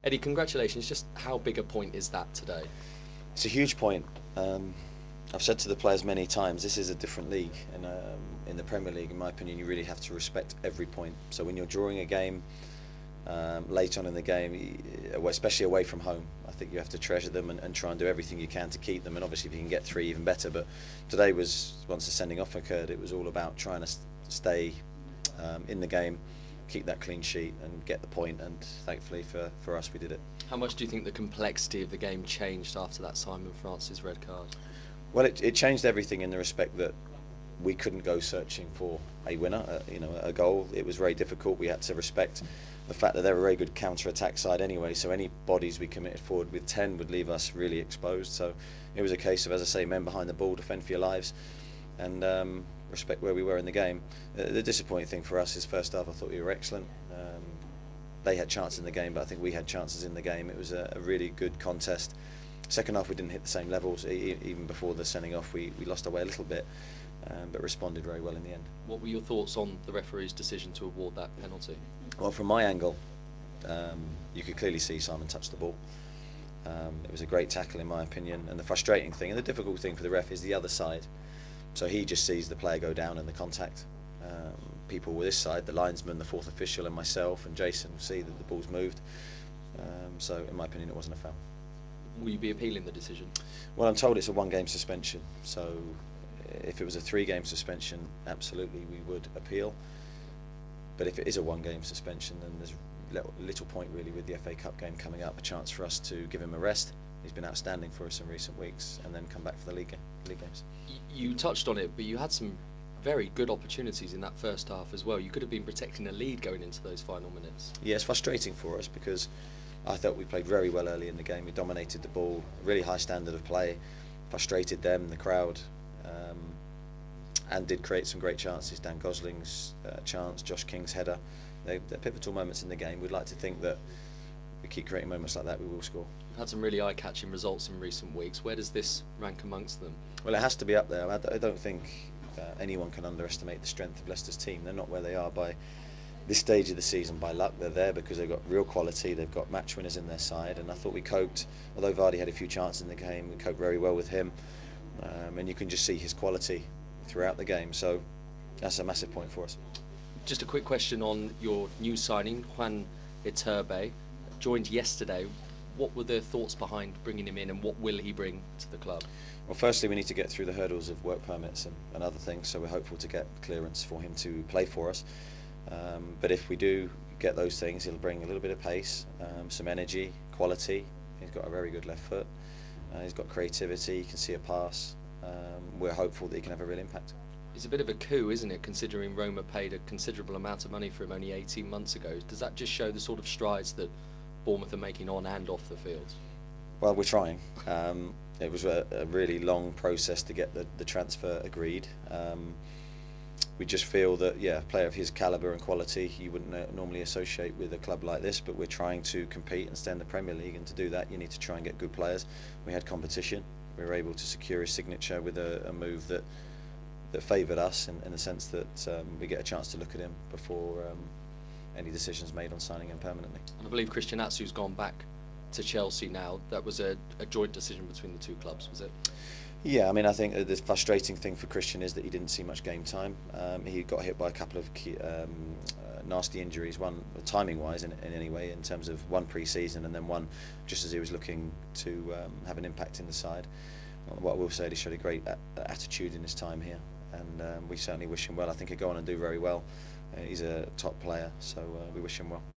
Eddie, congratulations. Just how big a point is that today? It's a huge point. I've said to the players many times, this is a different league, and in the Premier League, in my opinion, you really have to respect every point. So when you're drawing a game late on in the game, especially away from home, I think you have to treasure them and try and do everything you can to keep them. And obviously, if you can get three, even better. But today was, once the sending off occurred, it was all about trying to stay in the game, keep that clean sheet, and get the point. And thankfully for us, we did it. How much do you think the complexity of the game changed after that Simon Francis red card? Well, it changed everything in the respect that we couldn't go searching for a winner, a goal. It was very difficult. We had to respect the fact that they're a very good counter-attack side anyway, so any bodies we committed forward with 10 would leave us really exposed. So it was a case of, as I say, men behind the ball, defend for your lives, and respect where we were in the game. The disappointing thing for us is first half I thought we were excellent. They had chances in the game, but I think we had chances in the game. It was a really good contest. Second half we didn't hit the same levels. Even before the sending off, we lost our way a little bit, but responded very well in the end. What were your thoughts on the referee's decision to award that penalty? Well, from my angle, you could clearly see Simon touch the ball. It was a great tackle in my opinion, and the frustrating thing and the difficult thing for the ref is the other side. So he just sees the player go down and the contact. People with this side, the linesman, the fourth official and myself and Jason see that the ball's moved. So in my opinion it wasn't a foul. Will you be appealing the decision? Well, I'm told it's a one-game suspension, so if it was a three-game suspension, absolutely we would appeal. But if it is a one-game suspension, then there's little point really with the FA Cup game coming up, a chance for us to give him a rest. He's been outstanding for us in recent weeks, and then come back for the league games. You touched on it, but you had some very good opportunities in that first half as well. You could have been protecting a lead going into those final minutes. Yeah, it's frustrating for us because I thought we played very well early in the game. We dominated the ball, really high standard of play, frustrated them, the crowd, and did create some great chances. Dan Gosling's chance, Josh King's header. They're pivotal moments in the game. We'd like to think that we keep creating moments like that, we will score. We've had some really eye-catching results in recent weeks. Where does this rank amongst them? Well, it has to be up there. I don't think anyone can underestimate the strength of Leicester's team. They're not where they are by this stage of the season by luck. They're there because they've got real quality. They've got match winners in their side, and I thought we coped. Although Vardy had a few chances in the game, we coped very well with him, and you can just see his quality throughout the game. So that's a massive point for us. Just a quick question on your new signing, Juan Iturbe, joined yesterday. What were the thoughts behind bringing him in, and what will he bring to the club? Well, firstly, we need to get through the hurdles of work permits and other things, so we're hopeful to get clearance for him to play for us. But if we do get those things, he'll bring a little bit of pace, some energy, quality. He's got a very good left foot. He's got creativity. He can see a pass. We're hopeful that he can have a real impact. It's a bit of a coup, isn't it, considering Roma paid a considerable amount of money for him only 18 months ago. Does that just show the sort of strides that Bournemouth are making on and off the field? Well, we're trying. It was a really long process to get the transfer agreed. We just feel that, a player of his calibre and quality you wouldn't normally associate with a club like this, but we're trying to compete and stay in the Premier League, and to do that you need to try and get good players. We had competition. We were able to secure his signature with a move that favoured us in the sense that we get a chance to look at him before any decisions made on signing him permanently. And I believe Christian Atsu's gone back to Chelsea now. That was a joint decision between the two clubs, was it? Yeah, I mean, I think the frustrating thing for Christian is that he didn't see much game time. He got hit by a couple of nasty injuries, one timing-wise in any way, in terms of one pre-season and then one just as he was looking to have an impact in the side. What I will say, he showed a great attitude in his time here, and we certainly wish him well. I think he'll go on and do very well. He's a top player, so we wish him well.